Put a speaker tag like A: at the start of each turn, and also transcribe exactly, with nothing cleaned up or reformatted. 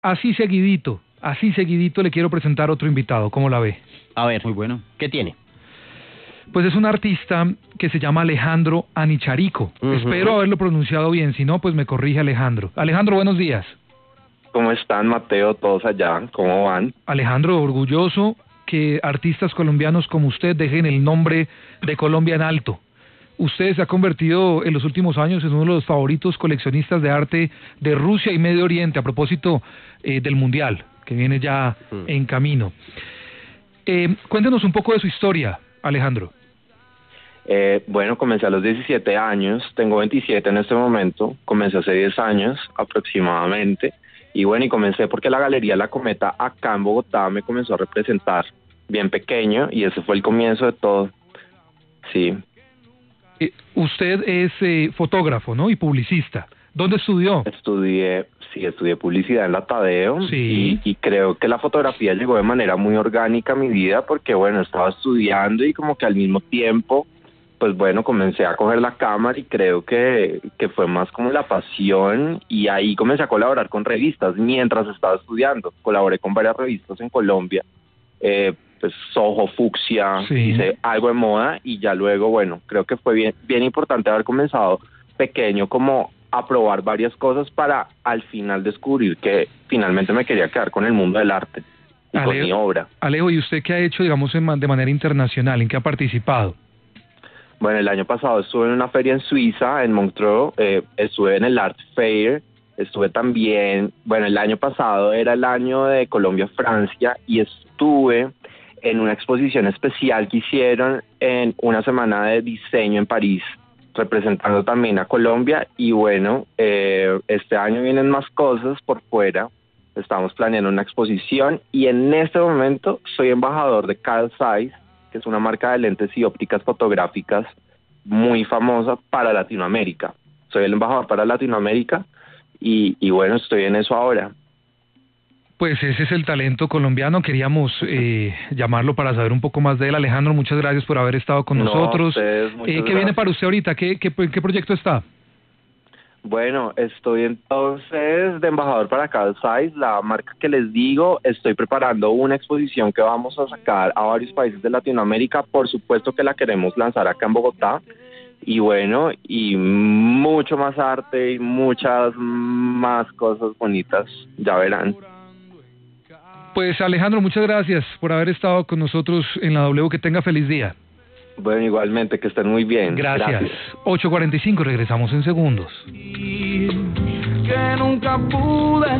A: así seguidito, así seguidito le quiero presentar otro invitado, ¿cómo la ve?
B: A ver, muy bueno. ¿Qué tiene?
A: Pues es un artista que se llama Alejandro Anicharico. Uh-huh. Espero haberlo pronunciado bien, si no, pues me corrige Alejandro. Alejandro, buenos días.
C: ¿Cómo están, Mateo, todos allá? ¿Cómo van?
A: Alejandro, orgulloso que artistas colombianos como usted dejen el nombre de Colombia en alto. Usted se ha convertido en los últimos años en uno de los favoritos coleccionistas de arte de Rusia y Medio Oriente, a propósito eh, del Mundial, que viene ya mm. en camino. Eh, cuéntenos un poco de su historia, Alejandro.
C: Eh, bueno, comencé a los diecisiete años, tengo veintisiete en este momento, comencé hace diez años aproximadamente, y bueno, y comencé porque la Galería La Cometa acá en Bogotá me comenzó a representar bien pequeño, y ese fue el comienzo de todo, sí.
A: Eh, usted es eh, fotógrafo, ¿no? Y publicista. ¿Dónde estudió?
C: Estudié, sí, estudié publicidad en la Tadeo,
A: sí.
C: y, y creo que la fotografía llegó de manera muy orgánica a mi vida, porque bueno, estaba estudiando y como que al mismo tiempo, pues bueno, comencé a coger la cámara y creo que, que fue más como la pasión, y ahí comencé a colaborar con revistas mientras estaba estudiando. Colaboré con varias revistas en Colombia, eh, pues Soho, Fucsia, sí. Hice algo de moda, y ya luego, bueno, creo que fue bien, bien importante haber comenzado pequeño como a probar varias cosas para al final descubrir que finalmente me quería quedar con el mundo del arte y Alejo, con mi obra.
A: Alejo, ¿y usted qué ha hecho, digamos, en, de manera internacional? ¿En qué ha participado?
C: Bueno, el año pasado estuve en una feria en Suiza, en Montreux, eh, estuve en el Art Fair, estuve también, bueno, el año pasado era el año de Colombia-Francia, y estuve en una exposición especial que hicieron en una semana de diseño en París, representando también a Colombia. Y bueno, eh, este año vienen más cosas por fuera, estamos planeando una exposición, y en este momento soy embajador de Carl Zeiss, que es una marca de lentes y ópticas fotográficas muy famosa para Latinoamérica. Soy el embajador para Latinoamérica, y, y bueno, estoy en eso ahora.
A: Pues ese es el talento colombiano. Queríamos eh, llamarlo para saber un poco más de él. Alejandro, muchas gracias por haber estado con
C: no,
A: nosotros.
C: Ustedes,
A: eh, ¿Qué
C: gracias.
A: viene para usted ahorita? ¿Qué, qué, qué proyecto está?
C: Bueno, estoy entonces de embajador para Carl Zeiss, la marca que les digo. Estoy preparando una exposición que vamos a sacar a varios países de Latinoamérica. Por supuesto que la queremos lanzar acá en Bogotá. Y bueno, y mucho más arte y muchas más cosas bonitas, ya verán.
A: Pues Alejandro, muchas gracias por haber estado con nosotros en la W. Que tenga feliz día.
C: Bueno, igualmente, que estén muy bien.
A: Gracias.
C: Gracias.
A: ocho cuarenta y cinco, regresamos en segundos.
D: Que nunca pude